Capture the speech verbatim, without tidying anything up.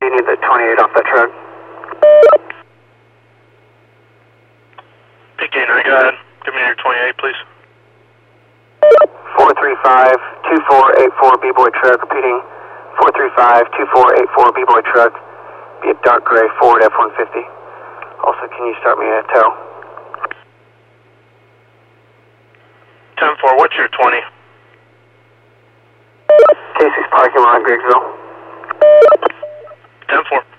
You need the twenty-eight off that truck. P K nine, go ahead. Give me your twenty-eight, please. four three five, two four eight four B-Boy truck, repeating, four three five, two four eight four B-Boy truck, be a dark gray Ford F one fifty. Also, can you start me a tow? ten four, what's your twenty? Casey's parking lot, Griggsville. ten four.